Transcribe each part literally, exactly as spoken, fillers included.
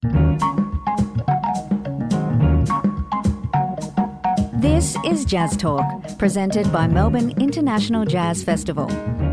This is Jazz Talk, presented by Melbourne International Jazz Festival.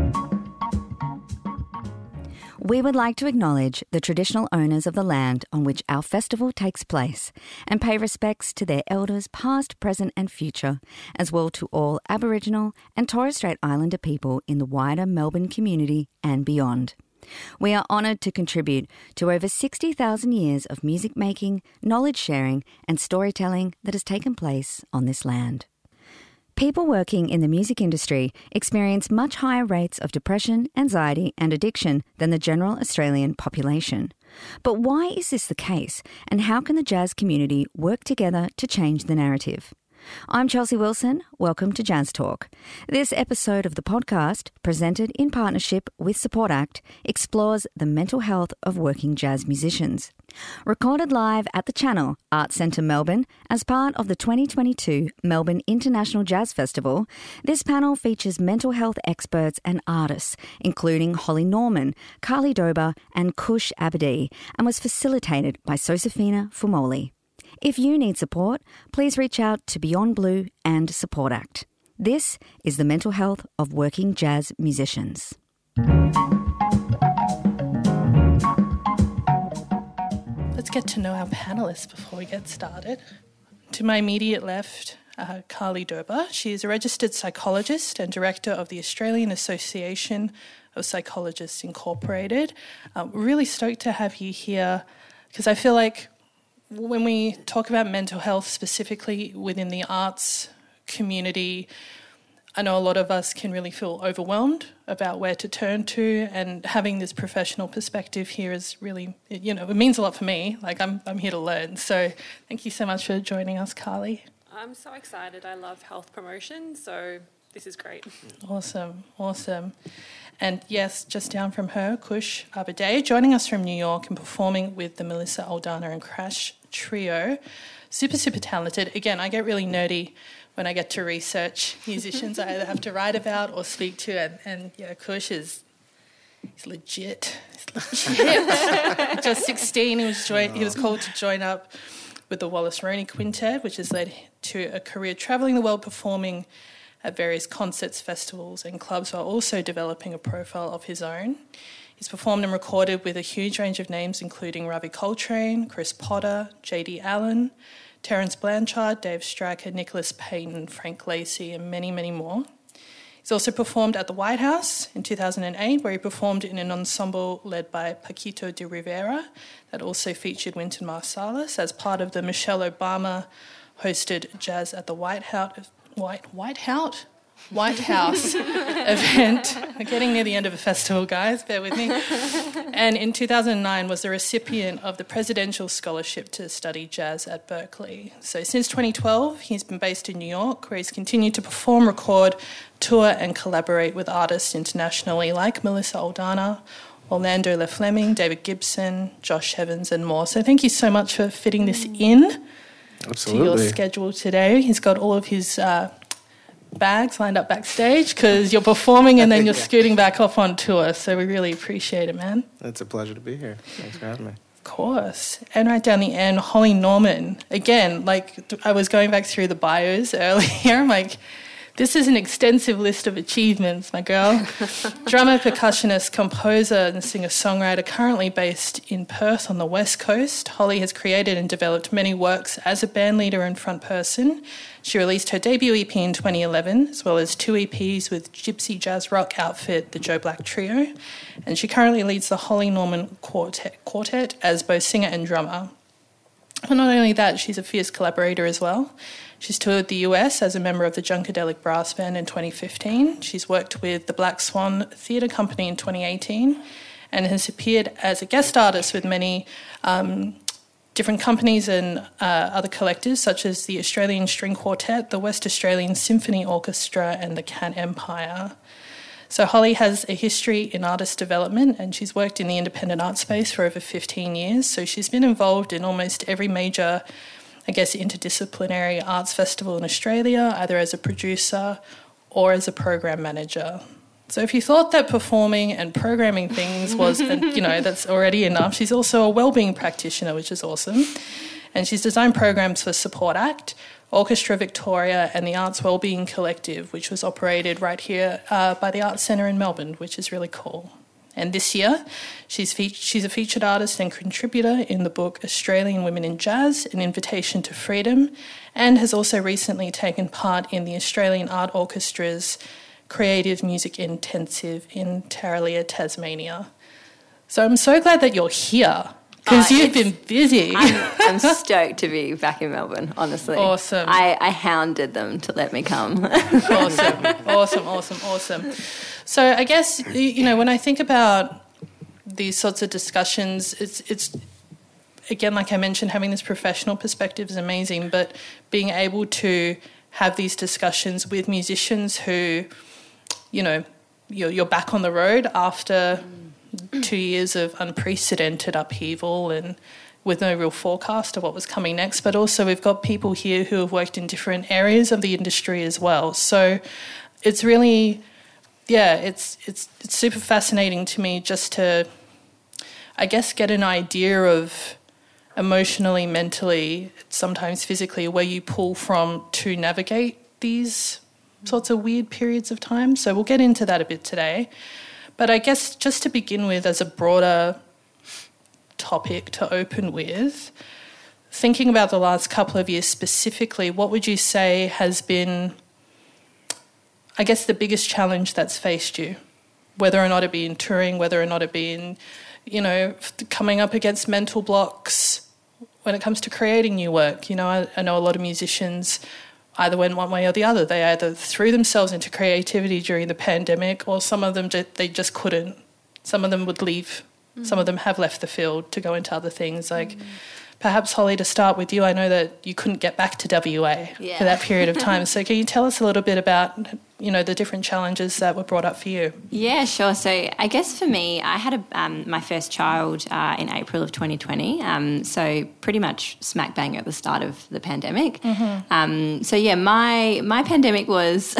We would like to acknowledge the traditional owners of the land on which our festival takes place and pay respects to their elders past, present and future, as well to all Aboriginal and Torres Strait Islander people in the wider Melbourne community and beyond. We are honoured to contribute to over sixty thousand years of music making, knowledge sharing and storytelling that has taken place on this land. People working in the music industry experience much higher rates of depression, anxiety and addiction than the general Australian population. But why is this the case, and how can the jazz community work together to change the narrative? I'm Chelsea Wilson. Welcome to Jazz Talk. This episode of the podcast, presented in partnership with Support Act, explores the mental health of working jazz musicians. Recorded live at the Channel Arts Centre Melbourne as part of the twenty twenty-two Melbourne International Jazz Festival, this panel features mental health experts and artists, including Holly Norman, Carly Dober and Kush Abadi, and was facilitated by Josefina Fumoli. If you need support, please reach out to Beyond Blue and Support Act. This is the mental health of working jazz musicians. Let's get to know our panellists before we get started. To my immediate left, uh, Carly Dober. She is a registered psychologist and director of the Australian Association of Psychologists Incorporated. Uh, we're really stoked to have you here because I feel like when we talk about mental health specifically within the arts community, I know a lot of us can really feel overwhelmed about where to turn to, and having this professional perspective here is really, you know, it means a lot for me. Like I'm I'm here to learn. So thank you so much for joining us, Carly. I'm so excited. I love health promotion, so this is great. Awesome, awesome. And yes, just down from her, Kush Abadi, joining us from New York and performing with the Melissa Aldana and Crash Trio. Super, super talented. Again, I get really nerdy when I get to research musicians I either have to write about or speak to, and, and yeah, Kush is he's legit. He's legit. Just sixteen, he was, joined, he was called to join up with the Wallace Roney Quintet, which has led to a career travelling the world performing at various concerts, festivals and clubs, while also developing a profile of his own. He's performed and recorded with a huge range of names, including Ravi Coltrane, Chris Potter, J D Allen, Terence Blanchard, Dave Stryker, Nicholas Payton, Frank Lacey, and many, many more. He's also performed at the White House in two thousand eight, where he performed in an ensemble led by Paquito de Rivera that also featured Wynton Marsalis as part of the Michelle Obama-hosted Jazz at the White House White White House White House event. We're getting near the end of a festival, guys. Bear with me. And in two thousand nine was the recipient of the Presidential Scholarship to study jazz at Berkeley. So since twenty twelve, he's been based in New York, where he's continued to perform, record, tour, and collaborate with artists internationally like Melissa Aldana, Orlando Le Fleming, David Gibson, Josh Evans, and more. So thank you so much for fitting this in. Absolutely. To your schedule today. He's got all of his uh, bags lined up backstage because you're performing and then you're scooting back off on tour. So we really appreciate it, man. It's a pleasure to be here. Thanks for having me. Of course. And right down the end, Holly Norman. Again, like I was going back through the bios earlier. I'm like, this is an extensive list of achievements, my girl. Drummer, percussionist, composer and singer-songwriter, currently based in Perth on the West Coast. Holly has created and developed many works as a bandleader and front person. She released her debut E P in twenty eleven, as well as two E Ps with gypsy jazz rock outfit, the Joe Black Trio. And she currently leads the Holly Norman Quartet, Quartet as both singer and drummer. But not only that, she's a fierce collaborator as well. She's toured the U S as a member of the Junkadelic Brass Band in twenty fifteen. She's worked with the Black Swan Theatre Company in twenty eighteen and has appeared as a guest artist with many um, different companies and uh, other collectives such as the Australian String Quartet, the West Australian Symphony Orchestra and the Cat Empire. So Holly has a history in artist development and she's worked in the independent art space for over fifteen years. So she's been involved in almost every major, I guess, interdisciplinary arts festival in Australia, either as a producer or as a program manager. So if you thought that performing and programming things was, you know, that's already enough, she's also a wellbeing practitioner, which is awesome. And she's designed programs for Support Act, Orchestra Victoria and the Arts Wellbeing Collective, which was operated right here uh, by the Arts Centre in Melbourne, which is really cool. And this year, she's fe- she's a featured artist and contributor in the book Australian Women in Jazz, An Invitation to Freedom, and has also recently taken part in the Australian Art Orchestra's Creative Music Intensive in Tarraleah, Tasmania. So I'm so glad that you're here because Oh, you've been busy. I'm, I'm stoked to be back in Melbourne, honestly. Awesome. I, I hounded them to let me come. Awesome, awesome, awesome, awesome. So I guess, you know, when I think about these sorts of discussions, it's, it's again, like I mentioned, having this professional perspective is amazing, but being able to have these discussions with musicians who, you know, you're, you're back on the road after two years of unprecedented upheaval and with no real forecast of what was coming next. But also we've got people here who have worked in different areas of the industry as well. So it's really, yeah, it's it's it's super fascinating to me just to, I guess, get an idea of emotionally, mentally, sometimes physically, where you pull from to navigate these sorts of weird periods of time. So we'll get into that a bit today. But I guess just to begin with, as a broader topic to open with, thinking about the last couple of years specifically, what would you say has been, I guess, the biggest challenge that's faced you? Whether or not it be in touring, whether or not it be in, you know, coming up against mental blocks when it comes to creating new work. You know, I, I know a lot of musicians either went one way or the other. They either threw themselves into creativity during the pandemic, or some of them, just, they just couldn't. Some of them would leave. Mm. Some of them have left the field to go into other things. Like mm. perhaps, Holly, to start with you, I know that you couldn't get back to W A yeah. for that period of time. So can you tell us a little bit about, you know, the different challenges that were brought up for you? Yeah, sure. So I guess for me, I had a, um, my first child uh, in April of twenty twenty, um, so pretty much smack bang at the start of the pandemic. Mm-hmm. Um, so yeah, my my pandemic was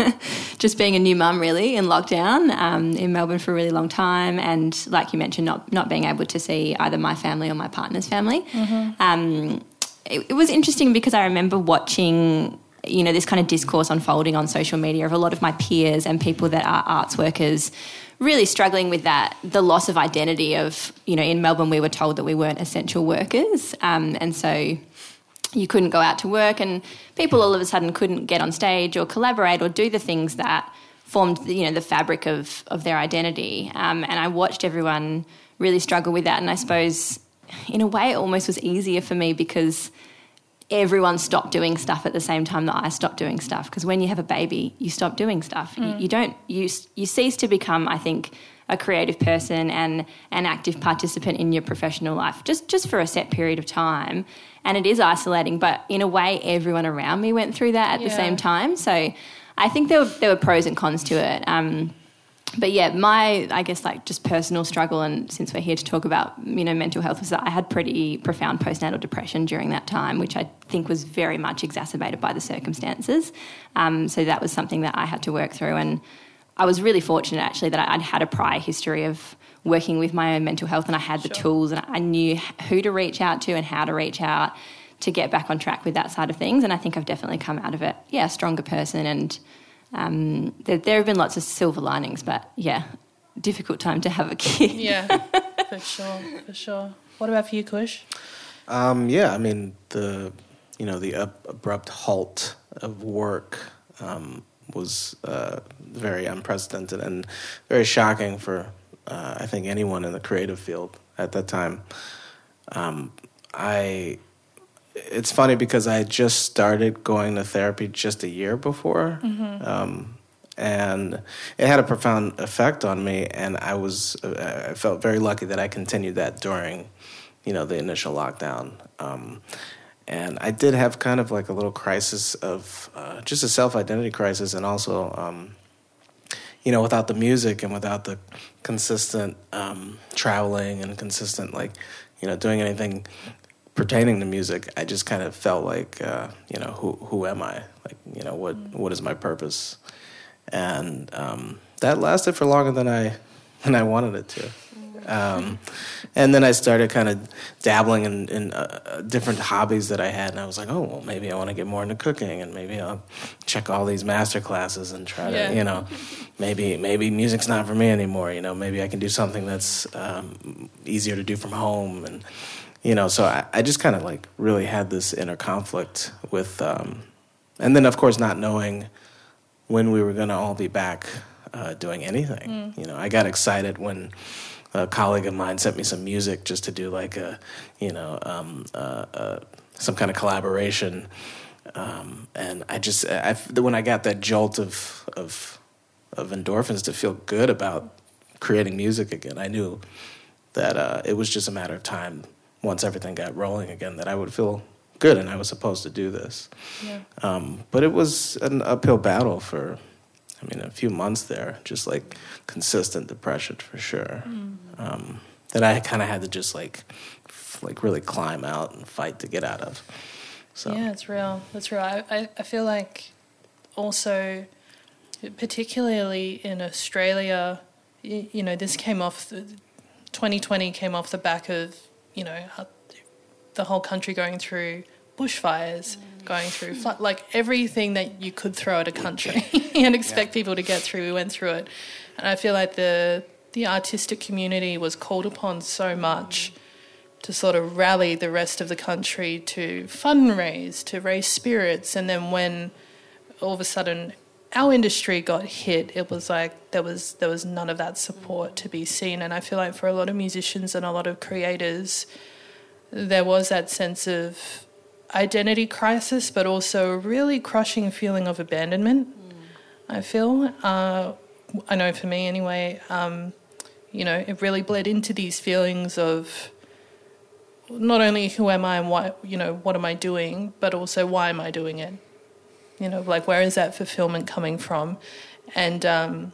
just being a new mum really in lockdown um, in Melbourne for a really long time, and like you mentioned, not not being able to see either my family or my partner's family. Mm-hmm. Um, it, it was interesting because I remember watching, you know, this kind of discourse unfolding on social media of a lot of my peers and people that are arts workers really struggling with that, the loss of identity of, you know, in Melbourne we were told that we weren't essential workers, um, and so you couldn't go out to work, and people all of a sudden couldn't get on stage or collaborate or do the things that formed, you know, the fabric of, of their identity. Um, and I watched everyone really struggle with that, and I suppose in a way it almost was easier for me because everyone stopped doing stuff at the same time that I stopped doing stuff. Because when you have a baby, you stop doing stuff. Mm. You, you don't, you, you cease to become, I think, a creative person and an active participant in your professional life, just, just for a set period of time. And it is isolating, but in a way, everyone around me went through that at yeah. the same time. So I think there were, there were pros and cons to it. Um, But yeah, my, I guess, like just personal struggle, and since we're here to talk about, you know, mental health, was that I had pretty profound postnatal depression during that time, which I think was very much exacerbated by the circumstances. Um, so that was something that I had to work through, and I was really fortunate actually that I'd had a prior history of working with my own mental health, and I had the sure. tools, and I knew who to reach out to and how to reach out to get back on track with that side of things. And I think I've definitely come out of it, yeah, a stronger person. And Um, there, there have been lots of silver linings, but yeah, difficult time to have a kid. Yeah, for sure, for sure. What about for you, Kush? Um, yeah, I mean, the, you know, the ab- abrupt halt of work um, was uh, very unprecedented and very shocking for, uh, I think, anyone in the creative field at that time. Um, I... It's funny because I had just started going to therapy just a year before, mm-hmm. um, and it had a profound effect on me. And I was, I felt very lucky that I continued that during, you know, the initial lockdown. Um, and I did have kind of like a little crisis of uh, just a self-identity crisis, and also, um, you know, without the music and without the consistent um, traveling and consistent, like, you know, doing anything pertaining to music, I just kind of felt like, uh, you know, who who am I? Like, you know, what what is my purpose? And um, that lasted for longer than I than I wanted it to. Um, and then I started kind of dabbling in, in uh, different hobbies that I had, and I was like, oh, well, maybe I want to get more into cooking, and maybe I'll check all these master classes and try yeah. to, you know, maybe maybe music's not for me anymore. You know, maybe I can do something that's um, easier to do from home, and you know, so I, I just kind of like really had this inner conflict with, um, and then of course not knowing when we were going to all be back uh, doing anything. Mm. You know, I got excited when a colleague of mine sent me some music just to do like a, you know, um, uh, uh, some kind of collaboration, um, and I just, I, when I got that jolt of of of endorphins to feel good about creating music again, I knew that uh, it was just a matter of time. Once everything got rolling again, that I would feel good, and I was supposed to do this. Yeah. Um, but it was an uphill battle for, I mean, a few months there, just like consistent depression for sure. Mm. Um, that I kind of had to just like, f- like really climb out and fight to get out of. So yeah, it's real. That's real. I, I, I feel like also, particularly in Australia, you, you know, this came off, the, twenty twenty came off the back of, you know, the whole country going through bushfires, mm. going through flood, like everything that you could throw at a country and expect yeah. people to get through. We went through it, and I feel like the the artistic community was called upon so much to sort of rally the rest of the country to fundraise, to raise spirits, and then when all of a sudden our industry got hit, it was like there was there was none of that support to be seen. And I feel like for a lot of musicians and a lot of creators, there was that sense of identity crisis, but also a really crushing feeling of abandonment, mm. I feel. Uh, I know for me anyway, um, you know, it really bled into these feelings of not only who am I and what, you know, what am I doing, but also why am I doing it? You know, like where is that fulfillment coming from? And, um,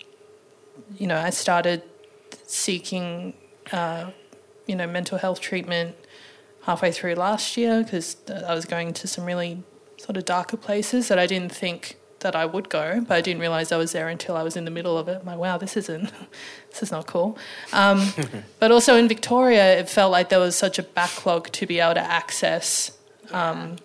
you know, I started seeking, uh, you know, mental health treatment halfway through last year because I was going to some really sort of darker places that I didn't think that I would go, but I didn't realise I was there until I was in the middle of it. I'm like, wow, this isn't, this is not cool. Um, but also in Victoria, it felt like there was such a backlog to be able to access, um,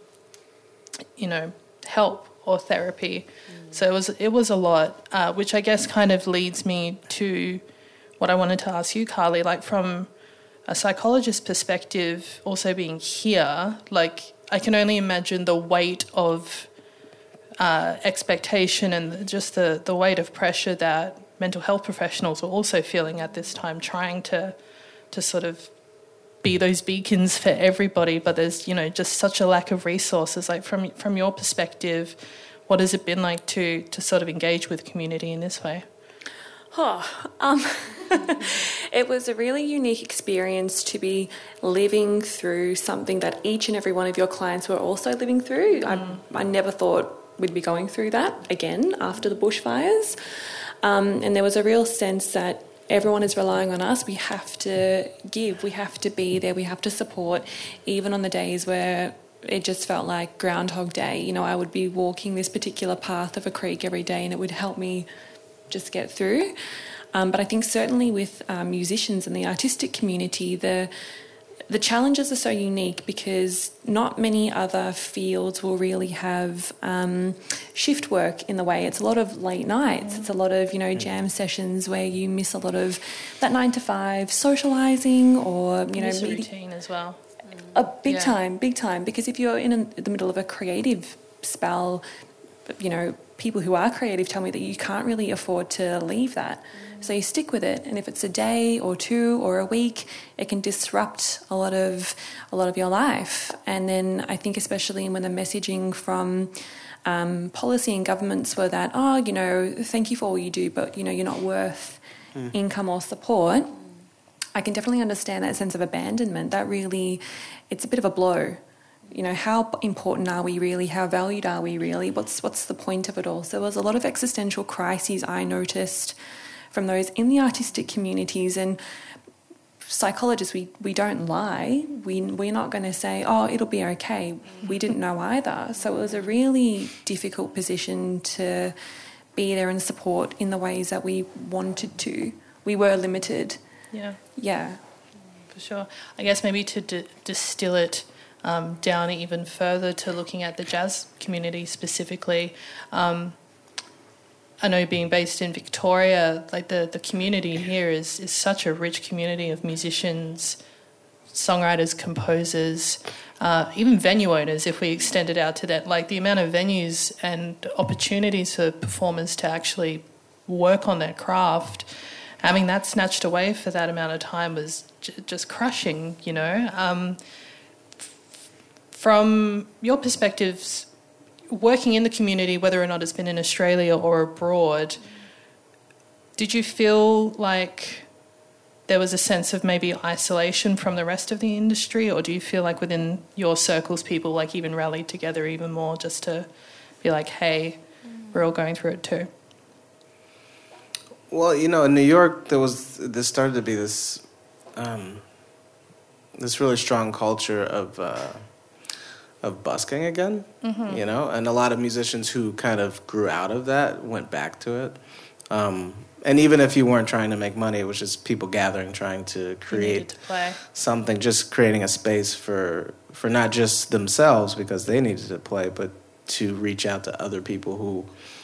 you know, help or therapy. Mm. So it was it was a lot, uh, which I guess kind of leads me to what I wanted to ask you, Carly, like from a psychologist's perspective, also being here, like I can only imagine the weight of uh, expectation and just the, the weight of pressure that mental health professionals are also feeling at this time, trying to to sort of be those beacons for everybody, but there's, you know, just such a lack of resources. Like from from your perspective, what has it been like to to sort of engage with community in this way? Oh, um, it was a really unique experience to be living through something that each and every one of your clients were also living through. Mm. I, I never thought we'd be going through that again after the bushfires. Um, and there was a real sense that everyone is relying on us. We have to give, we have to be there, we have to support, even on the days where it just felt like Groundhog Day. You know, I would be walking this particular path of a creek every day and it would help me just get through. Um, but I think certainly with um, musicians and the artistic community, the the challenges are so unique because not many other fields will really have um, shift work in the way. It's a lot of late nights. Mm. It's a lot of, you know, jam sessions where you miss a lot of that nine to five socialising or, you know... Miss a routine as well. A big yeah. time, big time. Because if you're in a, the middle of a creative spell, you know, people who are creative tell me that you can't really afford to leave that. So you stick with it, and if it's a day or two or a week, it can disrupt a lot of a lot of your life. And then I think especially when the messaging from um, policy and governments were that, oh, you know, thank you for all you do, but, you know, you're not worth mm. income or support, I can definitely understand that sense of abandonment. That really, it's a bit of a blow. You know, how important are we really? How valued are we really? What's what's the point of it all? So there was a lot of existential crises I noticed from those in the artistic communities. And psychologists, we, we don't lie. We, we're not going to say, oh, it'll be okay. We didn't know either. So it was a really difficult position to be there and support in the ways that we wanted to. We were limited. Yeah. Yeah. For sure. I guess maybe to d- distill it um, down even further to looking at the jazz community specifically, um, I know being based in Victoria, like the, the community here is, is such a rich community of musicians, songwriters, composers, uh, even venue owners, if we extend it out to that. Like the amount of venues and opportunities for performers to actually work on their craft, I mean, that snatched away for that amount of time was j- just crushing, you know. Um, f- from your perspectives, working in the community, whether or not it's been in Australia or abroad, did you feel like there was a sense of maybe isolation from the rest of the industry, or do you feel like within your circles people like even rallied together even more just to be like, hey, we're all going through it too? Well, you know, in New York, there was there started to be this um, this really strong culture of uh, of busking again, mm-hmm. you know, and a lot of musicians who kind of grew out of that went back to it. Um, and even if you weren't trying to make money, it was just people gathering, trying to create to something, just creating a space for for not just themselves because they needed to play, but to reach out to other people who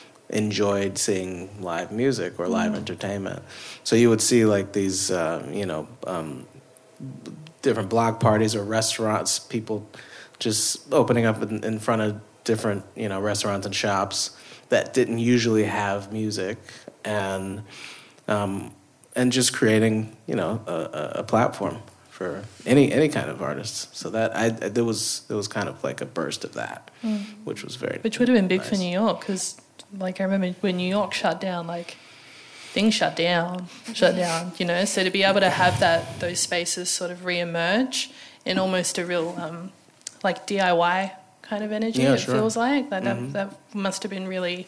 enjoyed seeing live music or live mm. entertainment. So you would see like these, uh, you know, um, different block parties or restaurants, people just opening up in, in front of different, you know, restaurants and shops that didn't usually have music, and um, and just creating, you know, a, a platform for any any kind of artists. So that I, I there was there was kind of like a burst of that, mm. which was very which would have been big nice. for New York, because like I remember when New York shut down, like things shut down, shut down, you know. So to be able to have that those spaces sort of re-emerge in almost a real um, like D I Y kind of energy, yeah, it sure. feels like like mm-hmm. that that must have been really,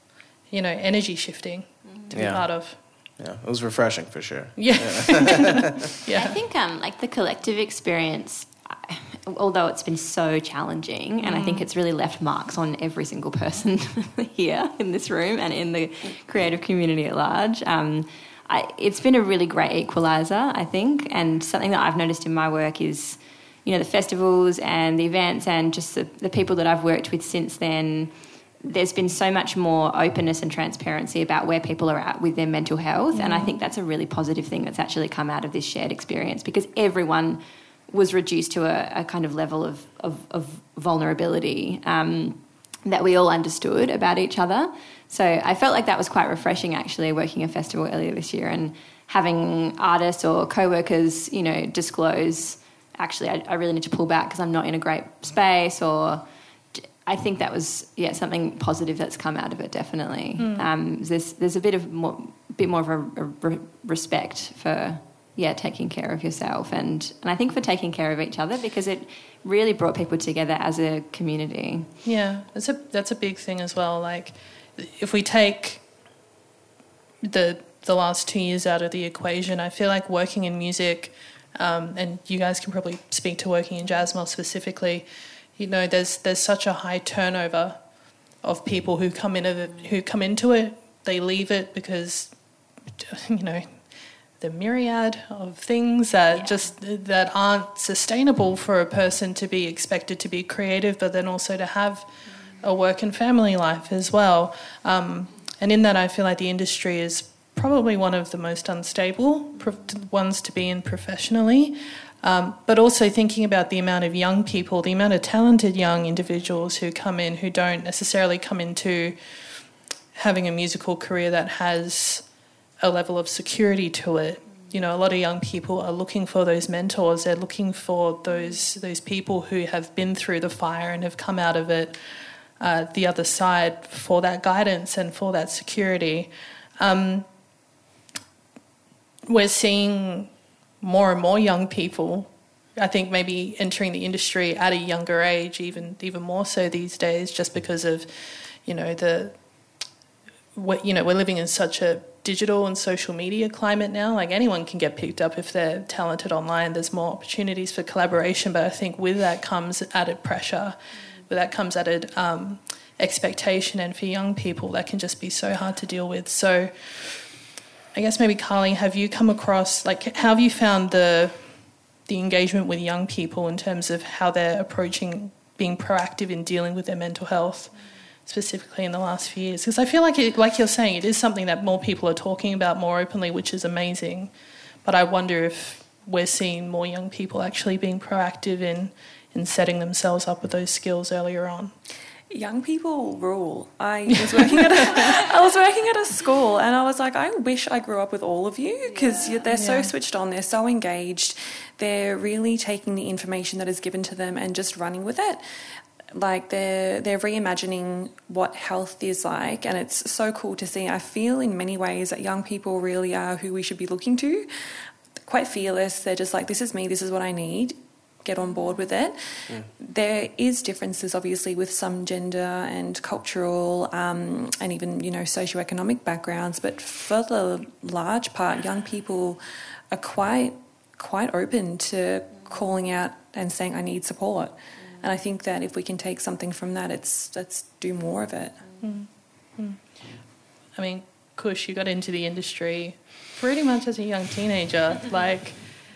you know, energy shifting to yeah. be part of. Yeah, it was refreshing for sure. Yeah, yeah. yeah. I think um, like the collective experience, although it's been so challenging, and mm. I think it's really left marks on every single person here in this room and in the creative community at large. Um, I, it's been a really great equaliser, I think, and something that I've noticed in my work is, you know, the festivals and the events and just the, the people that I've worked with since then. There's been so much more openness and transparency about where people are at with their mental health, mm. and I think that's a really positive thing that's actually come out of this shared experience, because everyone was reduced to a, a kind of level of, of, of vulnerability um, that we all understood about each other. So I felt like that was quite refreshing, actually, working a festival earlier this year and having artists or co-workers, you know, disclose, actually, I, I really need to pull back because I'm not in a great space, or I think that was, yeah, something positive that's come out of it, definitely. Mm. Um, there's there's a bit of more, bit more of a, a re- respect for, yeah, taking care of yourself and, and I think for taking care of each other, because it really brought people together as a community. Yeah, that's a that's a big thing as well. Like, if we take the the last two years out of the equation, I feel like working in music, um, and you guys can probably speak to working in jazz more specifically, you know, there's there's such a high turnover of people who come in it, who come into it, they leave it because, you know, the myriad of things that yeah. just that aren't sustainable for a person to be expected to be creative, but then also to have a work and family life as well. Um, and in that, I feel like the industry is probably one of the most unstable pro- ones to be in professionally. Um, but also thinking about the amount of young people, the amount of talented young individuals who come in who don't necessarily come into having a musical career that has a level of security to it. You know, a lot of young people are looking for those mentors. They're looking for those those people who have been through the fire and have come out of it uh, the other side for that guidance and for that security. Um, we're seeing more and more young people, I think maybe entering the industry at a younger age, even even more so these days, just because of, you know, the, what, you know, we're living in such a digital and social media climate now. Like, anyone can get picked up if they're talented online. There's more opportunities for collaboration, but I think with that comes added pressure, with that comes added um, expectation, and for young people that can just be so hard to deal with. So I guess maybe, Carly, have you come across, like, how have you found the the engagement with young people in terms of how they're approaching being proactive in dealing with their mental health, specifically in the last few years? Because I feel like, it, like you're saying, it is something that more people are talking about more openly, which is amazing. But I wonder if we're seeing more young people actually being proactive in, in setting themselves up with those skills earlier on. Young people rule. I was working at a, I was working at a school, and I was like, I wish I grew up with all of you, because yeah. they're so yeah. switched on, they're so engaged, they're really taking the information that is given to them and just running with it. Like they're they're reimagining what health is like, and it's so cool to see. I feel in many ways that young people really are who we should be looking to. Quite fearless. They're just like, this is me, this is what I need. Get on board with it. Mm. There is differences, obviously, with some gender and cultural um, and even, you know, socioeconomic backgrounds, but for the large part, young people are quite quite open to calling out and saying, I need support. Mm. And I think that if we can take something from that, it's let's do more of it. Mm. Mm. I mean, Kush, you got into the industry pretty much as a young teenager, like,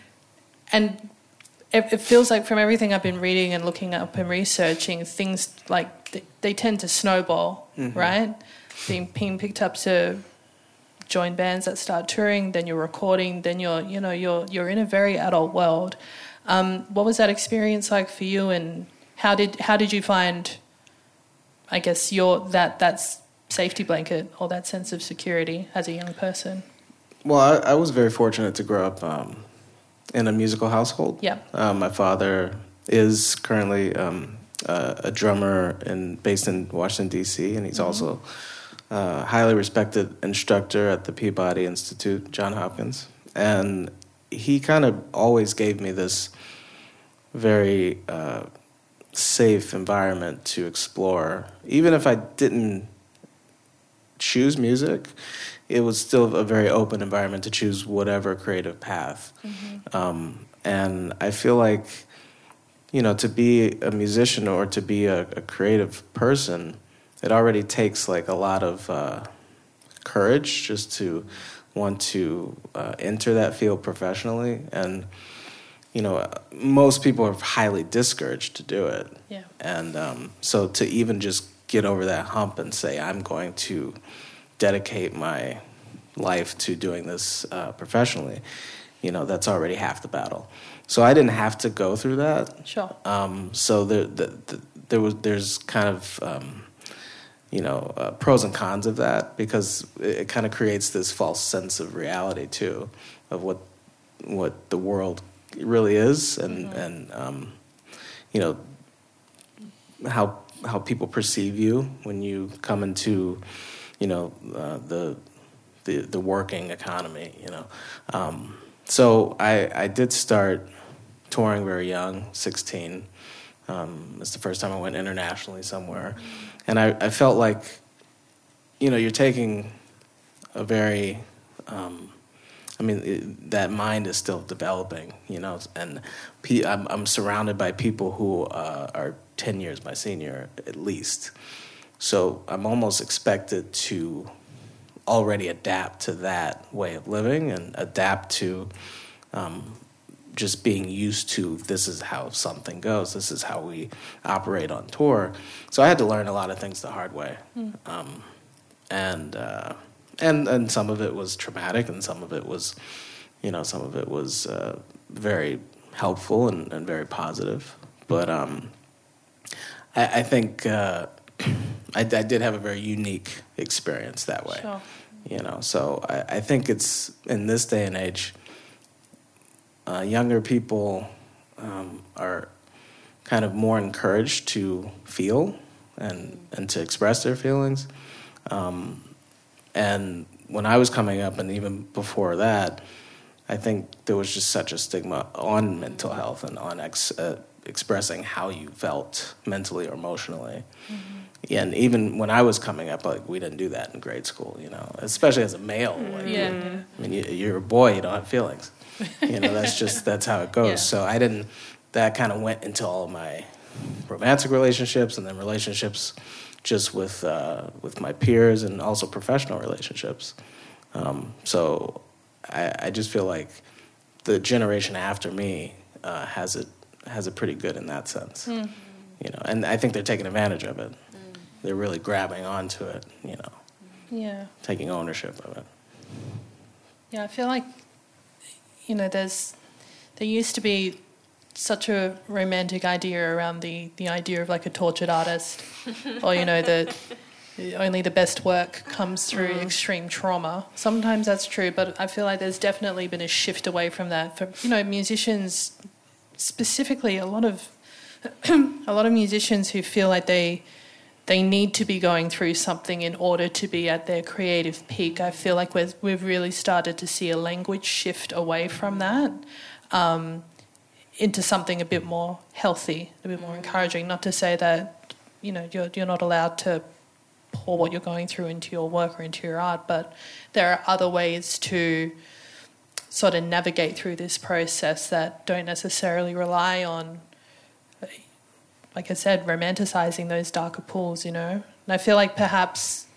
and It, it feels like from everything I've been reading and looking up and researching, things like they, they tend to snowball, mm-hmm. right? Being, being picked up to join bands that start touring, then you're recording, then you're you know you're you're in a very adult world. Um, what was that experience like for you, and how did how did you find, I guess, your that that safety blanket or that sense of security as a young person? Well, I, I was very fortunate to grow up Um in a musical household. Yeah. Um, my father is currently um, uh, a drummer in, based in Washington, D C, and he's mm-hmm. also a highly respected instructor at the Peabody Institute, Johns Hopkins. And he kind of always gave me this very uh, safe environment to explore. Even if I didn't choose music, it was still a very open environment to choose whatever creative path. Mm-hmm. Um, and I feel like, you know, to be a musician or to be a, a creative person, it already takes like a lot of uh, courage just to want to uh, enter that field professionally. And, you know, most people are highly discouraged to do it. Yeah. And um, so to even just get over that hump and say, I'm going to dedicate my life to doing this uh, professionally, you know, that's already half the battle. So I didn't have to go through that. Sure. Um, so there, the, the, there was, there's kind of, um, you know, uh, pros and cons of that, because it, it kind of creates this false sense of reality too, of what what the world really is, and mm-hmm. and um, you know, how how people perceive you when you come into, you know, uh, the, the the working economy, you know. Um, so I, I did start touring very young, sixteen. Um, it's the first time I went internationally somewhere. And I, I felt like, you know, you're taking a very, um, I mean, it, that mind is still developing, you know, and P, I'm, I'm surrounded by people who uh, are ten years my senior, at least. So I'm almost expected to already adapt to that way of living and adapt to um, just being used to, this is how something goes, this is how we operate on tour. So I had to learn a lot of things the hard way. Mm. Um, and, uh, and and some of it was traumatic, and some of it was, you know, some of it was uh, very helpful and, and very positive. But um, I, I think... Uh, I, I did have a very unique experience that way, sure. you know. So I, I think it's, in this day and age, uh, younger people um, are kind of more encouraged to feel and and to express their feelings. Um, and when I was coming up, and even before that, I think there was just such a stigma on mental health and on ex, uh, expressing how you felt mentally or emotionally. Mm-hmm. And even when I was coming up, like, we didn't do that in grade school, you know, especially as a male. Like, yeah, yeah. I mean, you, you're a boy, you don't have feelings. You know, that's just, that's how it goes. Yeah. So I didn't, that kind of went into all of my romantic relationships, and then relationships just with uh, with my peers and also professional relationships. Um, so I, I just feel like the generation after me uh, has it has it pretty good in that sense, mm. you know. And I think they're taking advantage of it. Mm. They're really grabbing onto it, you know. Yeah. Taking ownership of it. Yeah, I feel like, you know, there's there used to be such a romantic idea around the, the idea of like a tortured artist, or, you know, the only the best work comes through mm. extreme trauma. Sometimes that's true, but I feel like there's definitely been a shift away from that. For, you know, musicians specifically, a lot of a lot of musicians who feel like they they need to be going through something in order to be at their creative peak. I feel like we've we've really started to see a language shift away from that. Um, into something a bit more healthy, a bit more encouraging. Not to say that, you know, you're you're not allowed to pour what you're going through into your work or into your art, but there are other ways to sort of navigate through this process that don't necessarily rely on, like I said, romanticising those darker pools, you know. And I feel like perhaps,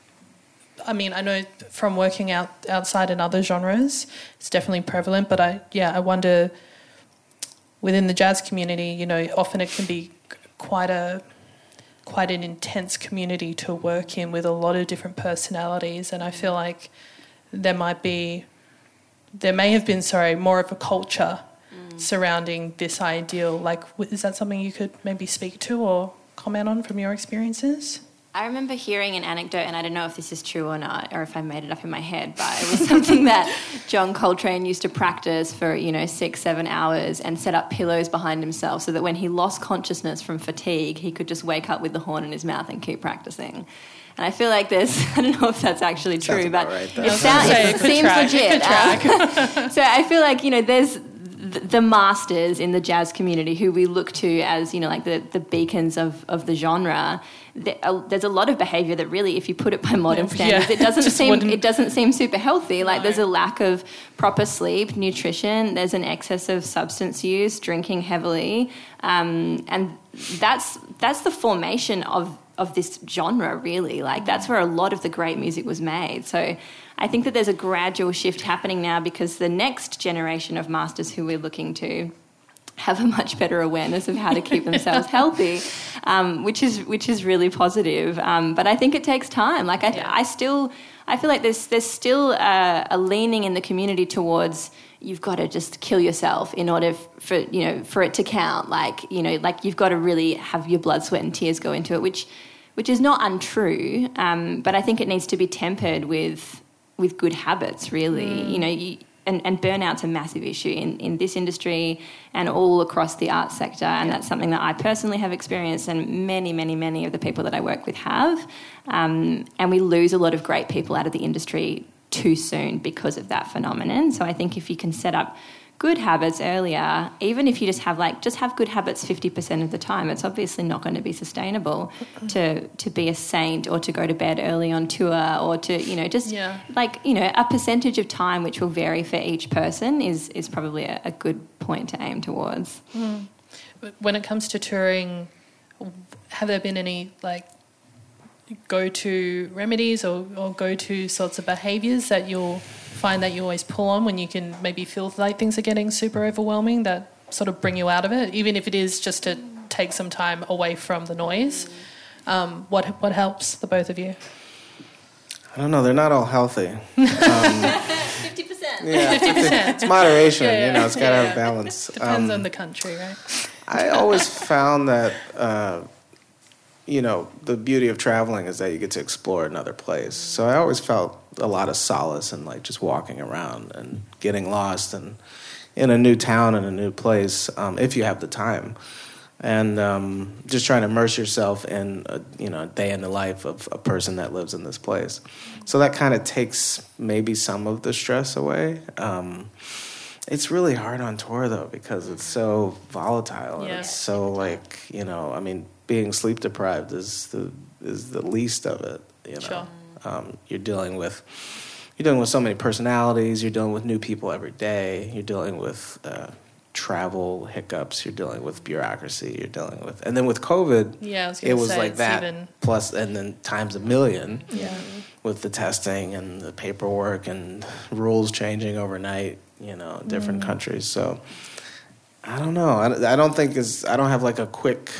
I mean, I know from working out outside in other genres, it's definitely prevalent, but I, yeah, I wonder, within the jazz community, you know, often it can be quite a quite an intense community to work in with a lot of different personalities, and I feel like there might be, there may have been, sorry, more of a culture mm. surrounding this ideal. Like, is that something you could maybe speak to or comment on from your experiences? I remember hearing an anecdote, and I don't know if this is true or not, or if I made it up in my head, but it was something that John Coltrane used to practice for, you know, six, seven hours and set up pillows behind himself so that when he lost consciousness from fatigue, he could just wake up with the horn in his mouth and keep practicing. And I feel like there's, I don't know if that's actually true, sounds but right, it, sounds, it, it seems track. legit. Uh, so I feel like, you know, there's the masters in the jazz community who we look to as, you know, like the, the beacons of, of the genre. There's a lot of behaviour that really, if you put it by modern standards, yeah, it doesn't seem wouldn't. it doesn't seem super healthy. Like No. there's a lack of proper sleep, nutrition. There's an excess of substance use, drinking heavily, um, and that's that's the formation of of this genre. Really, like that's where a lot of the great music was made. So I think that there's a gradual shift happening now because the next generation of masters who we're looking to have a much better awareness of how to keep themselves healthy, um, which is which is really positive. Um, but I think it takes time. Like I, Yeah. I still, I feel like there's there's still a, a leaning in the community towards you've got to just kill yourself in order for you know for it to count. Like you know, like you've got to really have your blood, sweat, and tears go into it, which which is not untrue. Um, but I think it needs to be tempered with with good habits. Really, mm. you know. You, And, and burnout's a massive issue in, in this industry and all across the arts sector, and that's something that I personally have experienced and many, many, many of the people that I work with have. Um, and we lose a lot of great people out of the industry too soon because of that phenomenon. So I think if you can set up good habits earlier, even if you just have like just have good habits fifty percent of the time, it's obviously not going to be sustainable to to be a saint or to go to bed early on tour or to, you know, just yeah. like, you know, a percentage of time which will vary for each person is is probably a, a good point to aim towards. Mm. When it comes to touring, have there been any like go-to remedies or, or go-to sorts of behaviours that you'll find that you always pull on when you can maybe feel like things are getting super overwhelming that sort of bring you out of it, even if it is just to take some time away from the noise? Um, what what helps the both of you? I don't know. They're not all healthy. Um, fifty percent. Yeah, fifty percent. It's moderation. Yeah, yeah. You know, it's got to Yeah, have yeah. balance. Depends Um, on the country, right? I always found that, uh, you know, the beauty of traveling is that you get to explore another place. So I always felt a lot of solace in like just walking around and getting lost and in a new town and a new place, um, if you have the time, and um, just trying to immerse yourself in a, you know, a day in the life of a person that lives in this place. So that kind of takes maybe some of the stress away. Um, It's really hard on tour, though, because it's so volatile. And Yeah. it's so, like, you know, I mean, being sleep deprived is the is the least of it, you know. Sure. Um, you're dealing with you're dealing with so many personalities. You're dealing with new people every day. You're dealing with uh, travel hiccups, you're dealing with bureaucracy, you're dealing with, and then with COVID, yeah, I was it was say, like that even... plus, and then times a million, yeah, with the testing and the paperwork and rules changing overnight, you know, different mm. countries. So I don't know. I, I don't think is I don't have like a quick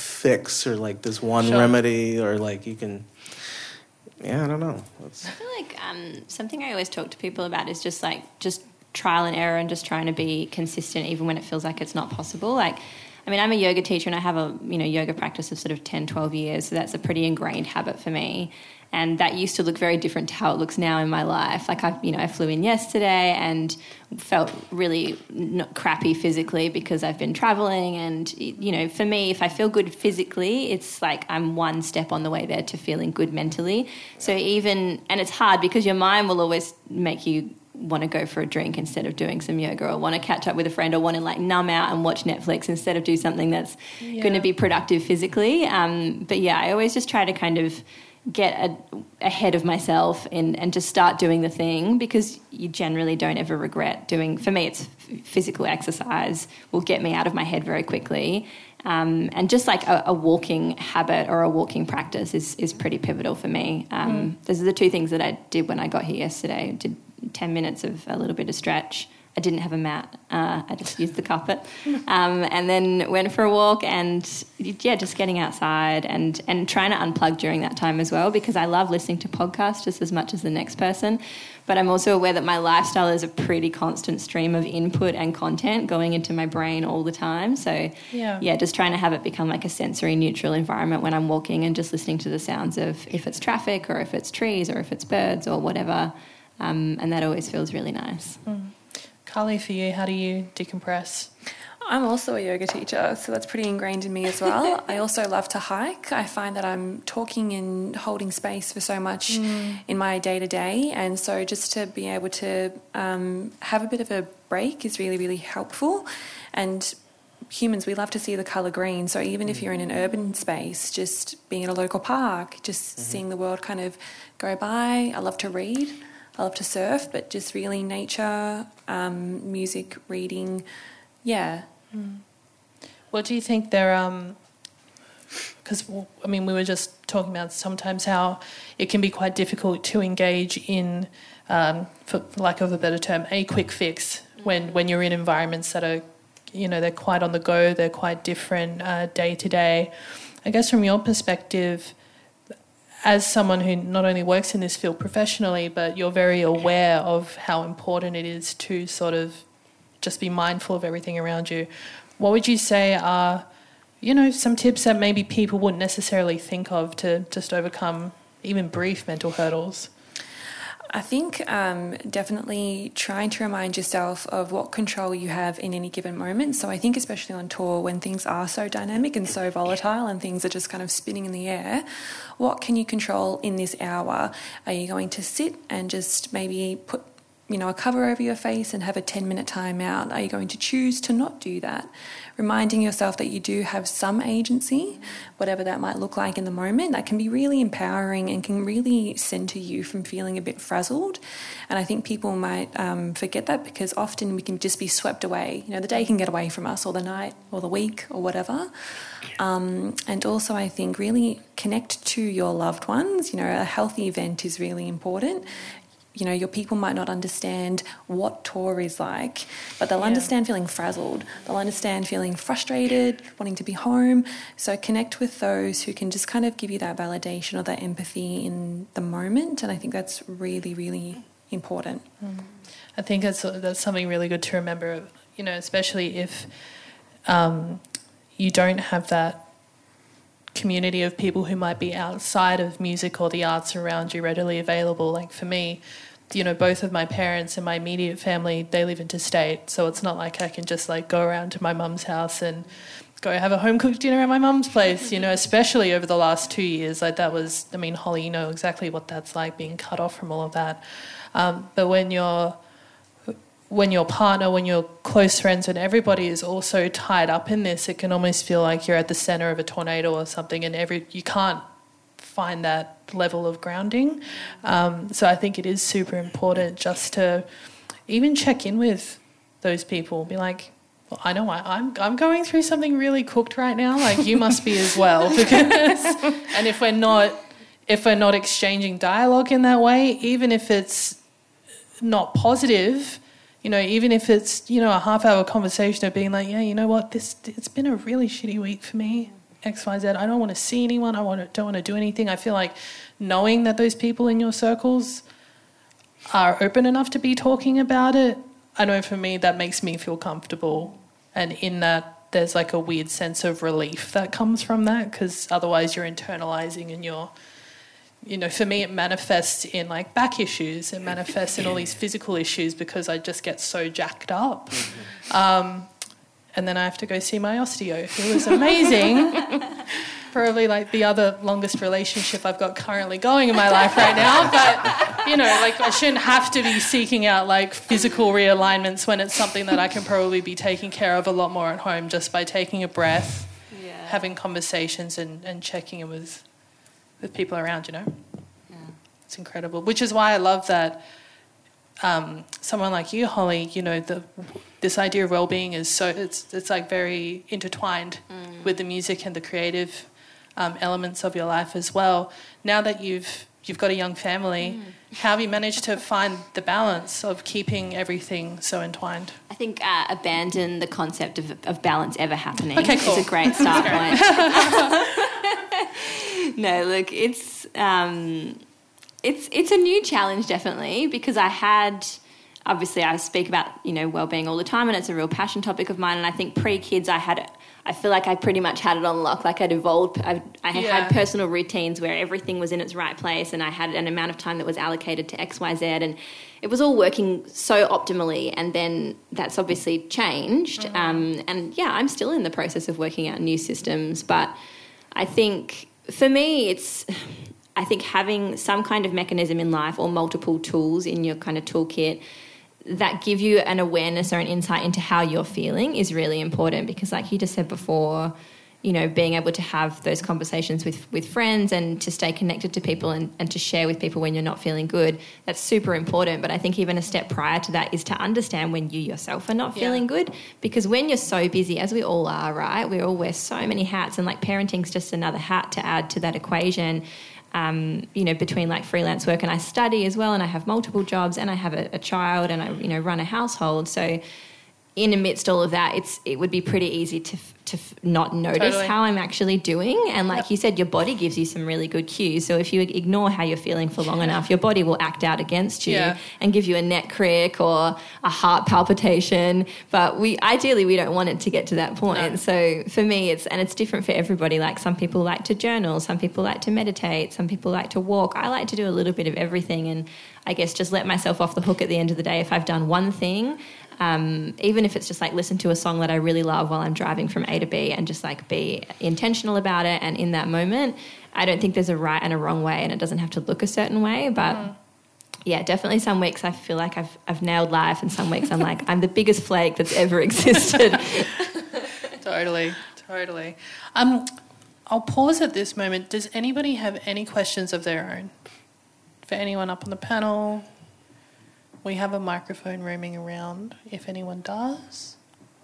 fix or like this one sure. remedy or like you can. Yeah, I don't know. It's... I feel like um, something I always talk to people about is just like just trial and error and just trying to be consistent even when it feels like it's not possible. Like, I mean, I'm a yoga teacher and I have a, you know, yoga practice of sort of ten, twelve years, so that's a pretty ingrained habit for me. And that used to look very different to how it looks now in my life. Like, I, you know, I flew in yesterday and felt really not crappy physically because I've been traveling. And, you know, for me, if I feel good physically, it's like I'm one step on the way there to feeling good mentally. So even, and it's hard because your mind will always make you want to go for a drink instead of doing some yoga, or want to catch up with a friend, or want to like numb out and watch Netflix instead of do something that's yeah. going to be productive physically. Um, but yeah, I always just try to kind of get a, ahead of myself and, and just start doing the thing, because you generally don't ever regret doing, for me it's physical exercise will get me out of my head very quickly. Um, and just like a, a walking habit or a walking practice is, is pretty pivotal for me. Um, mm. Those are the two things that I did when I got here yesterday. I did ten minutes of a little bit of stretch. I didn't have a mat. Uh, I just used the carpet. Um, and then went for a walk and, yeah, just getting outside and, and trying to unplug during that time as well, because I love listening to podcasts just as much as the next person. But I'm also aware that my lifestyle is a pretty constant stream of input and content going into my brain all the time. So, yeah, yeah just trying to have it become like a sensory neutral environment when I'm walking, and just listening to the sounds of if it's traffic or if it's trees or if it's birds or whatever. Um, and that always feels really nice. Mm. Carly, for you, how do you decompress? I'm also a yoga teacher, so that's pretty ingrained in me as well. I also love to hike. I find that I'm talking and holding space for so much mm. in my day-to-day, and so just to be able to um, have a bit of a break is really, really helpful. And humans, we love to see the colour green, so even if you're in an urban space, just being in a local park, just mm-hmm. seeing the world kind of go by. I love to read. I love to surf, but just really nature, um, music, reading, yeah. Mm. What do you think there, um, because, I mean, we were just talking about sometimes how it can be quite difficult to engage in, um, for lack of a better term, a quick fix when, when you're in environments that are, you know, they're quite on the go, they're quite different uh, day to day. I guess from your perspective, as someone who not only works in this field professionally, but you're very aware of how important it is to sort of just be mindful of everything around you, what would you say are, you know, some tips that maybe people wouldn't necessarily think of to just overcome even brief mental hurdles? I think um, definitely trying to remind yourself of what control you have in any given moment. So I think especially on tour, when things are so dynamic and so volatile and things are just kind of spinning in the air, what can you control in this hour? Are you going to sit and just maybe put, you know, a cover over your face and have a ten minute time out? Are you going to choose to not do that? Reminding yourself that you do have some agency, whatever that might look like in the moment, that can be really empowering and can really center you from feeling a bit frazzled. And I think people might um, forget that, because often we can just be swept away. You know, the day can get away from us, or the night, or the week, or whatever. Um, and also I think really connect to your loved ones. You know, a healthy event is really important. You know, your people might not understand what tour is like, but they'll yeah. understand feeling frazzled. They'll understand feeling frustrated, wanting to be home. So connect with those who can just kind of give you that validation or that empathy in the moment. And I think that's really, really important. Mm. I think that's that's something really good to remember, you know, especially if um, you don't have that community of people who might be outside of music or the arts around you readily available. Like for me, you know, both of my parents and my immediate family, they live interstate, so it's not like I can just like go around to my mum's house and go have a home cooked dinner at my mum's place, you know, especially over the last two years. Like that was, I mean, Holly, you know exactly what that's like, being cut off from all of that. Um, but when you're when your partner, when you're close friends, when everybody is also tied up in this, it can almost feel like you're at the centre of a tornado or something, and every you can't find that level of grounding. Um, so I think it is super important just to even check in with those people, be like, Well, I know I, I'm I'm going through something really cooked right now. Like you must be as well. Because, and if we're not if we're not exchanging dialogue in that way, even if it's not positive, you know, even if it's, you know, a half hour conversation of being like, yeah, you know what, this it's been a really shitty week for me, X, Y, Z. I don't want to see anyone. I want to, don't want to do anything. I feel like knowing that those people in your circles are open enough to be talking about it, I know for me that makes me feel comfortable. And in that, there's like a weird sense of relief that comes from that, because otherwise you're internalizing and you're, you know, for me it manifests in like back issues, it manifests in all these physical issues because I just get so jacked up. Um, and then I have to go see my osteo, who was amazing. Probably like the other longest relationship I've got currently going in my life right now. But, you know, like I shouldn't have to be seeking out like physical realignments when it's something that I can probably be taking care of a lot more at home just by taking a breath, yeah. having conversations and, and checking in with with people around, you know. Yeah. It's incredible. Which is why I love that um, someone like you, Holly, you know, the this idea of well-being is so, it's it's like very intertwined mm. with the music and the creative um, elements of your life as well. Now that you've you've got a young family, mm. how have you managed to find the balance of keeping everything so entwined? I think uh, abandon the concept of, of balance ever happening. Okay, cool. Is a great start point. No, look, it's um, it's it's a new challenge definitely, because I had, obviously I speak about, you know, well-being all the time, and it's a real passion topic of mine. And I think pre-kids I had, I feel like I pretty much had it on lock. Like I'd evolved, I, I had yeah. had personal routines where everything was in its right place, and I had an amount of time that was allocated to X, Y, Z, and it was all working so optimally. And then that's obviously changed. Mm-hmm. Um, and yeah, I'm still in the process of working out new systems, but I think for me it's, I think having some kind of mechanism in life or multiple tools in your kind of toolkit that give you an awareness or an insight into how you're feeling is really important, because like you just said before, you know, being able to have those conversations with, with friends and to stay connected to people and, and to share with people when you're not feeling good, that's super important. But I think even a step prior to that is to understand when you yourself are not feeling yeah. good, because when you're so busy, as we all are, right, we all wear so many hats, and like parenting's just another hat to add to that equation. Um, you know, between like freelance work and I study as well, and I have multiple jobs, and I have a, a child, and I, you know, run a household. So in amidst all of that, it's it would be pretty easy to to not notice totally. How I'm actually doing. And like yep. you said, your body gives you some really good cues. So if you ignore how you're feeling for long enough, your body will act out against you yeah. and give you a neck crick or a heart palpitation. But we ideally we don't want it to get to that point. No. So for me, it's and it's different for everybody. Like some people like to journal, some people like to meditate, some people like to walk. I like to do a little bit of everything, and I guess just let myself off the hook at the end of the day if I've done one thing. Um, even if it's just like listen to a song that I really love while I'm driving from A to B, and just like be intentional about it. And in that moment, I don't think there's a right and a wrong way, and it doesn't have to look a certain way. But mm. yeah, definitely some weeks I feel like I've I've nailed life, and some weeks I'm like I'm the biggest flake that's ever existed. Totally, totally. Um, I'll pause at this moment. Does anybody have any questions of their own? For anyone up on the panel? We have a microphone roaming around if anyone does.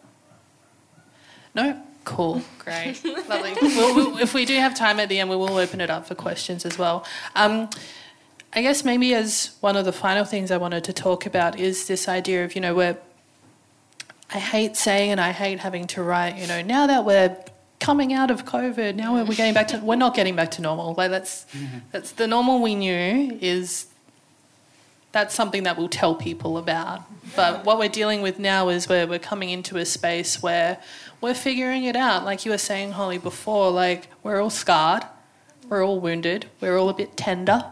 No? Cool. Great. Lovely. We'll, we'll, if we do have time at the end, we will open it up for questions as well. Um, I guess maybe as one of the final things I wanted to talk about is this idea of, you know, where I hate saying and I hate having to write, you know, now that we're coming out of COVID, now we're getting back to, we're not getting back to normal. Like that's, mm-hmm. that's the normal we knew is, that's something that we'll tell people about. But what we're dealing with now is where we're coming into a space where we're figuring it out. Like you were saying, Holly, before, like we're all scarred, we're all wounded, we're all a bit tender.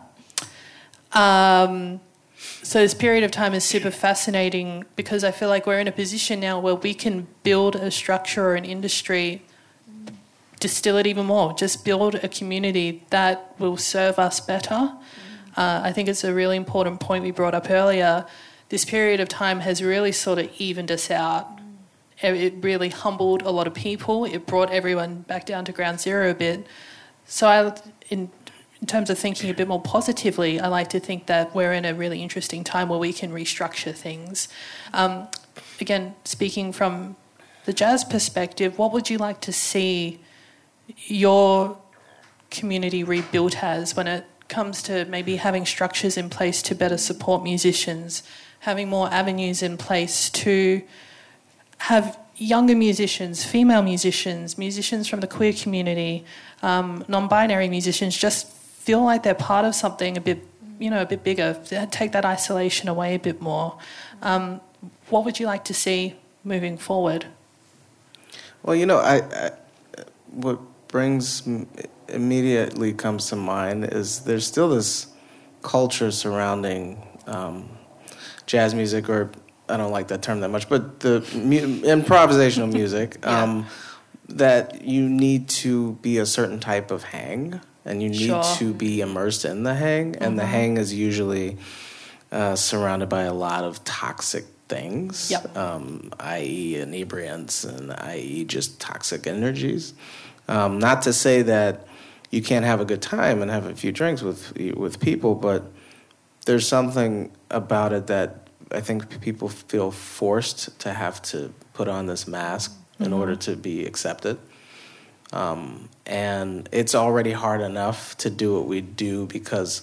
Um, so this period of time is super fascinating because I feel like we're in a position now where we can build a structure or an industry, distill it even more, just build a community that will serve us better. Uh, I think it's a really important point we brought up earlier. This period of time has really sort of evened us out. It really humbled a lot of people. It brought everyone back down to ground zero a bit. So I, in, in terms of thinking a bit more positively, I like to think that we're in a really interesting time where we can restructure things. Um, again, speaking from the jazz perspective, what would you like to see your community rebuilt as when it comes to maybe having structures in place to better support musicians, having more avenues in place to have younger musicians, female musicians, musicians from the queer community, um, non-binary musicians just feel like they're part of something a bit, you know, a bit bigger, take that isolation away a bit more. Um, what would you like to see moving forward? Well, you know, I, I what brings immediately comes to mind is there's still this culture surrounding um, jazz music, or I don't like that term that much, but the mu- improvisational music, yeah. um, that you need to be a certain type of hang, and you need sure. to be immersed in the hang, and mm-hmm. the hang is usually uh, surrounded by a lot of toxic things, yep. um, that is inebriants, and that is just toxic energies. Um, not to say that you can't have a good time and have a few drinks with with people, but there's something about it that I think people feel forced to have to put on this mask mm-hmm. in order to be accepted. Um, and it's already hard enough to do what we do because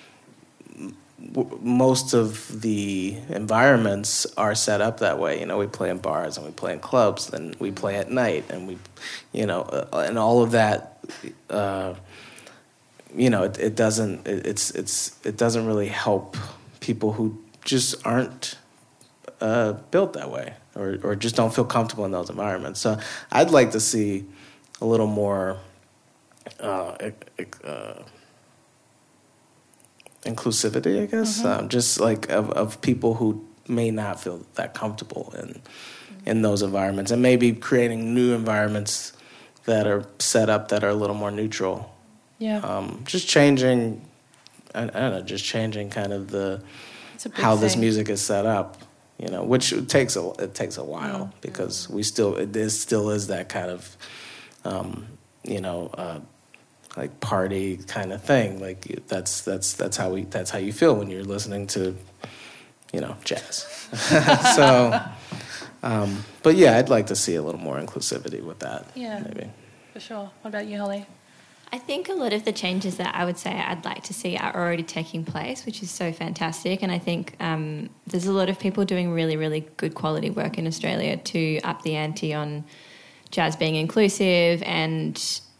w- most of the environments are set up that way. You know, we play in bars and we play in clubs, and we play at night, and we, you know, uh, and all of that. Uh, you know, it, it doesn't. It, it's it's it doesn't really help people who just aren't uh, built that way, or or just don't feel comfortable in those environments. So I'd like to see a little more uh, uh, inclusivity, I guess, mm-hmm. um, just like of, of people who may not feel that comfortable in mm-hmm. in those environments, and maybe creating new environments that are set up that are a little more neutral. Yeah. Um, just changing, I, I don't know, just changing kind of the how thing. This music is set up, you know, which takes a it takes a while mm-hmm. because we still it is still is that kind of, um, you know, uh, like party kind of thing. Like that's that's that's how we that's how you feel when you're listening to, you know, jazz. so. Um, but yeah, I'd like to see a little more inclusivity with that. Yeah, maybe. For sure. What about you, Holly? I think a lot of the changes that I would say I'd like to see are already taking place, which is so fantastic. And I think um, there's a lot of people doing really, really good quality work in Australia to up the ante on jazz being inclusive. And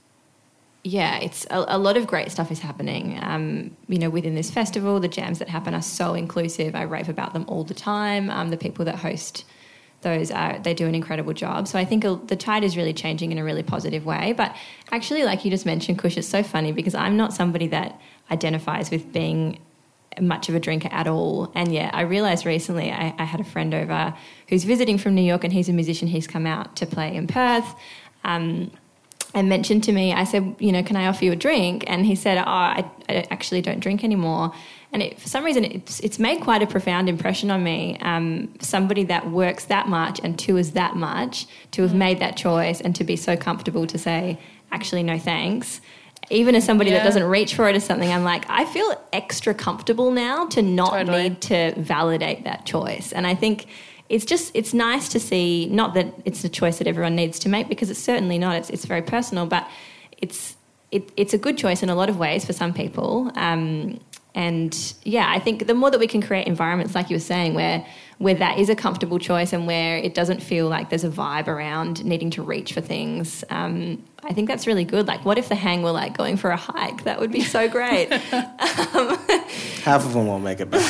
yeah, it's a, a lot of great stuff is happening. Um, you know, within this festival, the jams that happen are so inclusive. I rave about them all the time. Um, the people that host those are, they do an incredible job. So I think the tide is really changing in a really positive way. But actually, like you just mentioned, Kush, it's so funny because I'm not somebody that identifies with being much of a drinker at all. And yeah, I realised recently I, I had a friend over who's visiting from New York, and he's a musician. He's come out to play in Perth. Um, and mentioned to me, I said, you know, can I offer you a drink? And he said, oh, I, I actually don't drink anymore. And it, for some reason, it's, it's made quite a profound impression on me. Um, somebody that works that much and tours that much, to have made that choice and to be so comfortable to say, actually, no thanks. Even as somebody yeah. that doesn't reach for it as something, I'm like, I feel extra comfortable now to not totally. need to validate that choice. And I think it's just, it's nice to see, not that it's a choice that everyone needs to make, because it's certainly not, it's, it's very personal, but it's, it, it's a good choice in a lot of ways for some people. Um, And, yeah, I think the more that we can create environments, like you were saying, where where that is a comfortable choice and where it doesn't feel like there's a vibe around needing to reach for things, um, I think that's really good. Like, what if the hang were, like, going for a hike? That would be so great. um, Half of them won't make it back.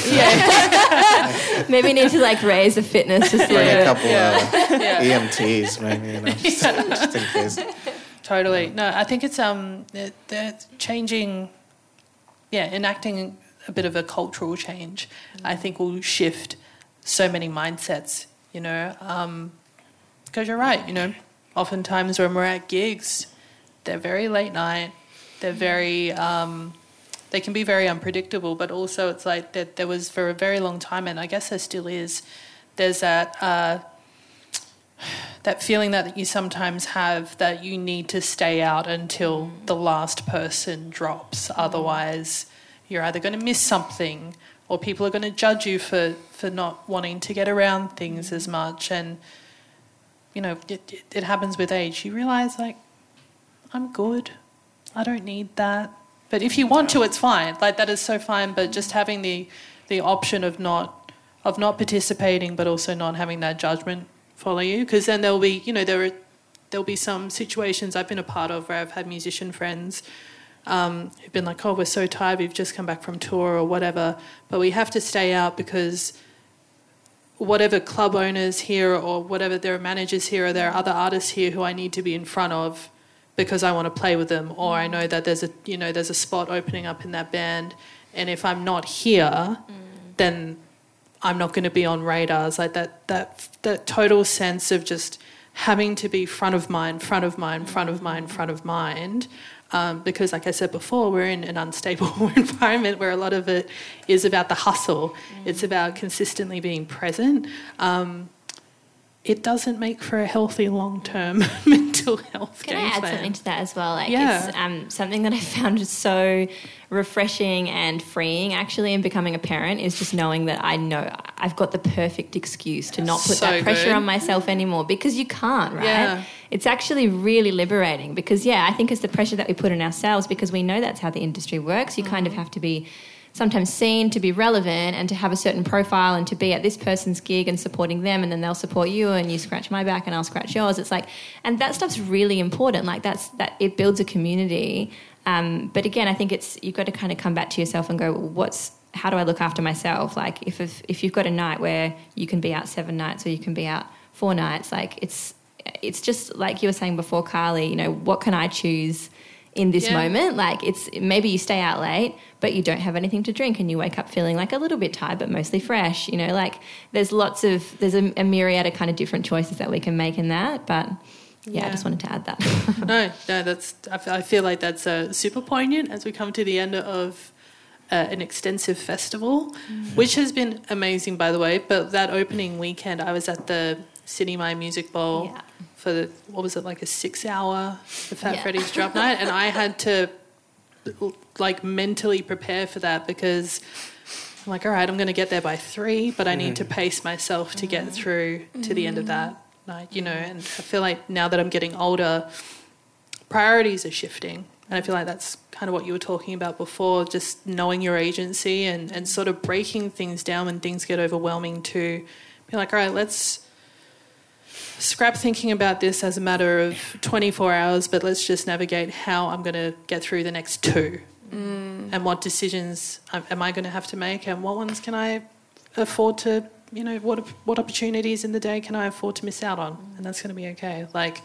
Yeah. Maybe need to, like, raise the fitness. Just Bring a couple yeah. of yeah. E M Ts, maybe, you know, just, Yeah. just in case. Totally. No, I think it's um, they're, they're changing... Yeah, enacting a bit of a cultural change, mm-hmm. I think will shift so many mindsets, you know, um, because you're right, you know, oftentimes when we're at gigs, they're very late night, they're very, um, they can be very unpredictable, but also it's like that there was for a very long time, and I guess there still is, there's that, uh, that feeling that you sometimes have that you need to stay out until mm. the last person drops. Mm. Otherwise, you're either going to miss something or people are going to judge you for, for not wanting to get around things as much. And you know, it, it, it happens with age. You realise, like, I'm good. I don't need that. But if you want to, it's fine. Like, that is so fine. But just having the the option of not of not participating, but also not having that judgment follow you, because then there'll be, you know, there are there'll be some situations I've been a part of where I've had musician friends um, who've been like, oh, we're so tired, we've just come back from tour or whatever, but we have to stay out because whatever club owners here or whatever, there are managers here or there are other artists here who I need to be in front of because I want to play with them, or I know that there's a, you know, there's a spot opening up in that band, and if I'm not here, mm. then I'm not going to be on radars. Like that, that, that total sense of just having to be front of mind, front of mind, front of mind, front of mind. Um, because, like I said before, we're in an unstable environment where a lot of it is about the hustle. Mm. It's about consistently being present. Um, it doesn't make for a healthy long-term mental health Can game I add plan. something to that as well? Like, yeah. It's um, something that I found is so refreshing and freeing, actually, in becoming a parent, is just knowing that I know I've got the perfect excuse to not put so that pressure good. on myself anymore, because you can't, right? Yeah. It's actually really liberating because, yeah, I think it's the pressure that we put on ourselves because we know that's how the industry works. You mm. kind of have to be sometimes seen to be relevant and to have a certain profile and to be at this person's gig and supporting them, and then they'll support you and you scratch my back and I'll scratch yours. It's like, and that stuff's really important. Like that's, that it builds a community. Um, but again, I think it's, you've got to kind of come back to yourself and go, well, what's, how do I look after myself? Like if, if, if you've got a night where you can be out seven nights or you can be out four nights, like it's, it's just like you were saying before, Carly, you know, what can I choose in this yeah. moment? Like it's, maybe you stay out late, but you don't have anything to drink and you wake up feeling like a little bit tired, but mostly fresh, you know, like there's lots of, there's a, a myriad of kind of different choices that we can make in that. But yeah, yeah. I just wanted to add that. no, no, that's, I feel like that's uh, super poignant as we come to the end of uh, an extensive festival, mm. which has been amazing, by the way. But that opening weekend, I was at the Sydney My Music Bowl yeah. for the, what was it, like a six hour the Fat yeah. Freddy's drop night, and I had to like mentally prepare for that because I'm like, all right, I'm going to get there by three, but I need to pace myself to get through to the end of that night, you know. And I feel like now that I'm getting older, priorities are shifting, and I feel like that's kind of what you were talking about before, just knowing your agency and, and sort of breaking things down when things get overwhelming, to be like, all right, let's scrap thinking about this as a matter of twenty-four hours, but let's just navigate how I'm going to get through the next two mm. and what decisions am I going to have to make, and what ones can I afford to, you know, what what opportunities in the day can I afford to miss out on, and that's going to be okay. Like,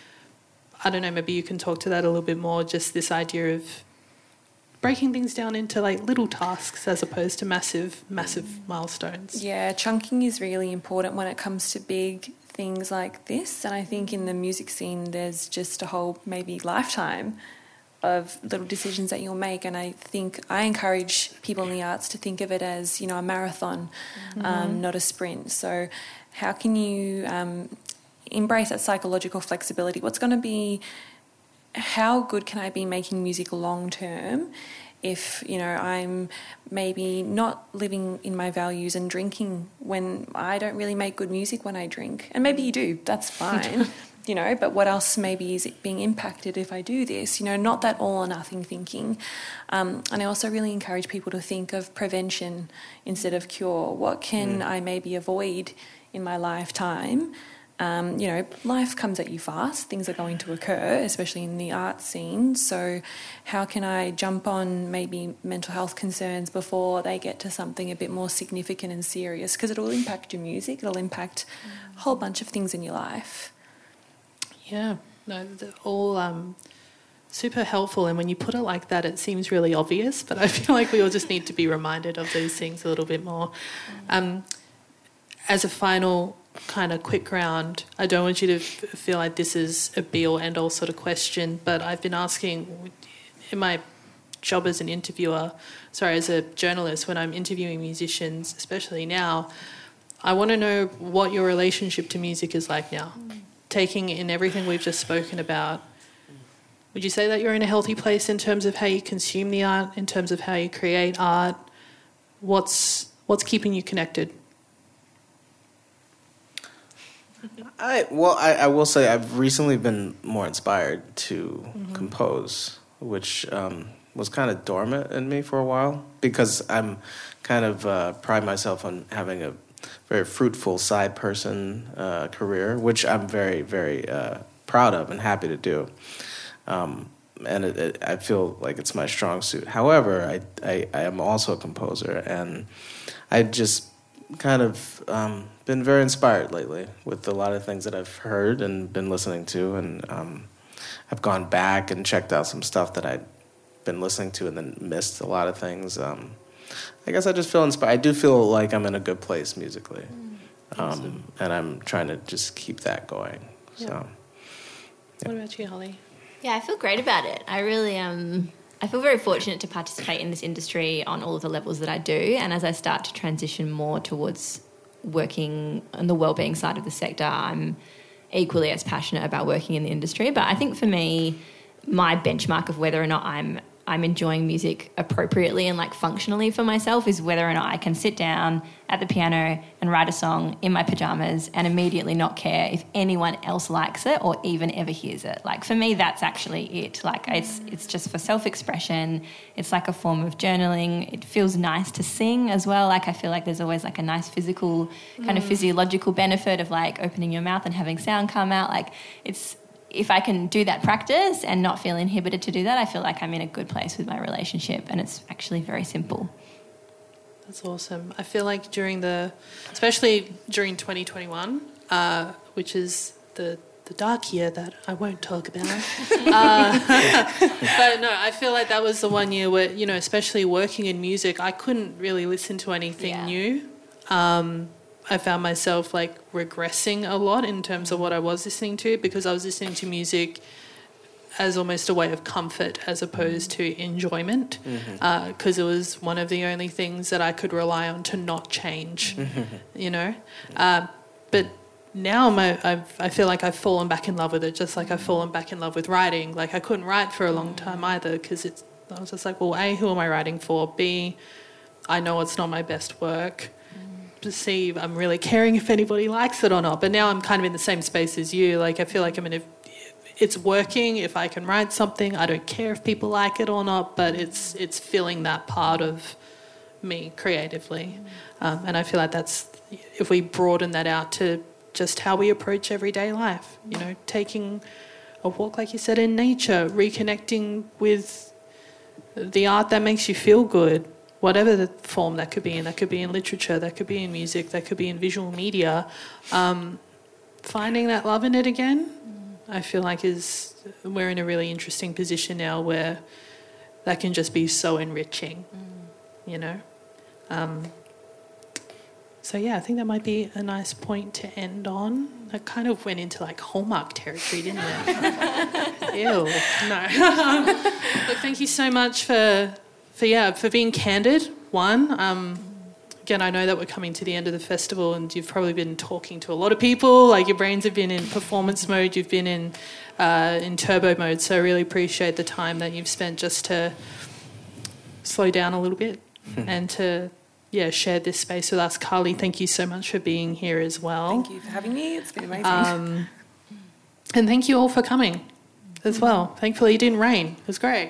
I don't know, maybe you can talk to that a little bit more, just this idea of breaking things down into like little tasks as opposed to massive, massive milestones. Yeah, chunking is really important when it comes to big things like this, and I think in the music scene there's just a whole maybe lifetime of little decisions that you'll make, and I think I encourage people in the arts to think of it as, you know, a marathon, mm-hmm. um, not a sprint. So how can you um, embrace that psychological flexibility? What's going to be, how good can I be making music long term if, you know, I'm maybe not living in my values and drinking when I don't really make good music when I drink? And maybe you do, that's fine, you know, but what else maybe is it being impacted if I do this? You know, not that all or nothing thinking. Um, and I also really encourage people to think of prevention instead of cure. What can mm. I maybe avoid in my lifetime? Um, you know, life comes at you fast. Things are going to occur, especially in the art scene. So how can I jump on maybe mental health concerns before they get to something a bit more significant and serious? Because it'll impact your music. It'll impact a whole bunch of things in your life. Yeah, no, they're all um, super helpful. And when you put it like that, it seems really obvious. But I feel like we all just need to be reminded of these things a little bit more. Um, as a final kind of quick round, I don't want you to f- feel like this is a be all end all sort of question, but I've been asking in my job as an interviewer, sorry, as a journalist, when I'm interviewing musicians, especially now, I want to know what your relationship to music is like now. Mm. Taking in everything we've just spoken about, would you say that you're in a healthy place in terms of how you consume the art, in terms of how you create art? What's what's keeping you connected? I well, I, I will say I've recently been more inspired to mm-hmm. compose, which um, was kind of dormant in me for a while because I'm kind of uh, pride myself on having a very fruitful side person uh, career, which I'm very, very uh, proud of and happy to do. Um, and it, it, I feel like it's my strong suit. However, I, I, I am also a composer, and I just kind of um, been very inspired lately with a lot of things that I've heard and been listening to, and um, I've gone back and checked out some stuff that I'd been listening to and then missed a lot of things. Um, I guess I just feel inspired. I do feel like I'm in a good place musically, mm, um, and I'm trying to just keep that going. Yeah. So, yeah. What about you, Holly? Yeah, I feel great about it. I really um, I feel very fortunate to participate in this industry on all of the levels that I do, and as I start to transition more towards working on the wellbeing side of the sector, I'm equally as passionate about working in the industry. But I think for me, my benchmark of whether or not I'm I'm enjoying music appropriately and like functionally for myself is whether or not I can sit down at the piano and write a song in my pajamas and immediately not care if anyone else likes it or even ever hears it. Like for me, that's actually it. Like it's it's just for self-expression. It's like a form of journaling. It feels nice to sing as well. Like I feel like there's always like a nice physical kind mm. of physiological benefit of like opening your mouth and having sound come out. Like it's if I can do that practice and not feel inhibited to do that, I feel like I'm in a good place with my relationship, and it's actually very simple. That's awesome. I feel like during the, especially during twenty twenty-one, uh, which is the the dark year that I won't talk about. uh, but no, I feel like that was the one year where, you know, especially working in music, I couldn't really listen to anything yeah. new. Um, I found myself like regressing a lot in terms of what I was listening to because I was listening to music as almost a way of comfort as opposed to enjoyment because mm-hmm. uh, it was one of the only things that I could rely on to not change, you know. Uh, but now my, I've, I feel like I've fallen back in love with it, just like I've fallen back in love with writing. Like I couldn't write for a long time either because it's. I was just like, well, A, who am I writing for? B, I know it's not my best work. See, I'm really caring if anybody likes it or not. But now I'm kind of in the same space as you. Like I feel like I'm in a, it's working. If I can write something, I don't care if people like it or not. But it's it's filling that part of me creatively, um, and I feel like that's if we broaden that out to just how we approach everyday life. You know, taking a walk, like you said, in nature, reconnecting with the art that makes you feel good. Whatever the form that could be in, that could be in literature, that could be in music, that could be in visual media, um, finding that love in it again, I feel like is we're in a really interesting position now where that can just be so enriching, mm. you know. Um, so yeah, I think that might be a nice point to end on. That kind of went into like Hallmark territory, didn't it? Ew, no. Look, thank you so much for. For yeah, for being candid, one. Um, again, I know that we're coming to the end of the festival and you've probably been talking to a lot of people, like your brains have been in performance mode, you've been in uh, in turbo mode, so I really appreciate the time that you've spent just to slow down a little bit and to, yeah, share this space with us. Carly, thank you so much for being here as well. Thank you for having me, it's been amazing. Um, and thank you all for coming as well. Thankfully it didn't rain, it was great.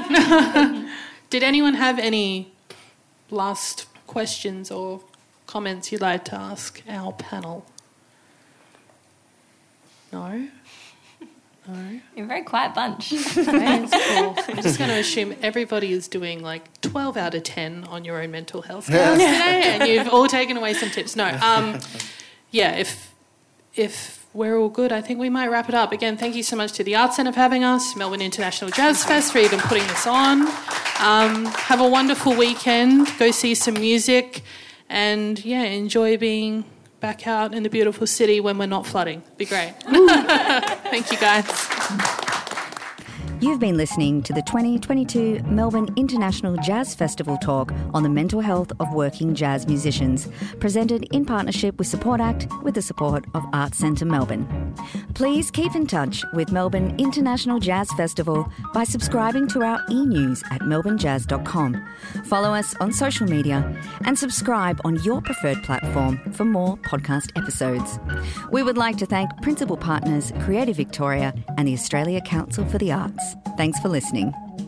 Did anyone have any last questions or comments you'd like to ask our panel? No? No? You're a very quiet bunch. That's cool. I'm just going to assume everybody is doing like twelve out of ten on your own mental health scales today and you've all taken away some tips. No. Um, yeah, if if... we're all good, I think we might wrap it up. Again, thank you so much to the Arts Centre for having us, Melbourne International Jazz Fest for even putting this on. Um, have a wonderful weekend. Go see some music and, yeah, enjoy being back out in the beautiful city when we're not flooding. Be great. Thank you, guys. You've been listening to the twenty twenty-two Melbourne International Jazz Festival talk on the mental health of working jazz musicians, presented in partnership with Support Act with the support of Arts Centre Melbourne. Please keep in touch with Melbourne International Jazz Festival by subscribing to our e-news at melbourne jazz dot com. Follow us on social media and subscribe on your preferred platform for more podcast episodes. We would like to thank Principal Partners Creative Victoria and the Australia Council for the Arts. Thanks for listening.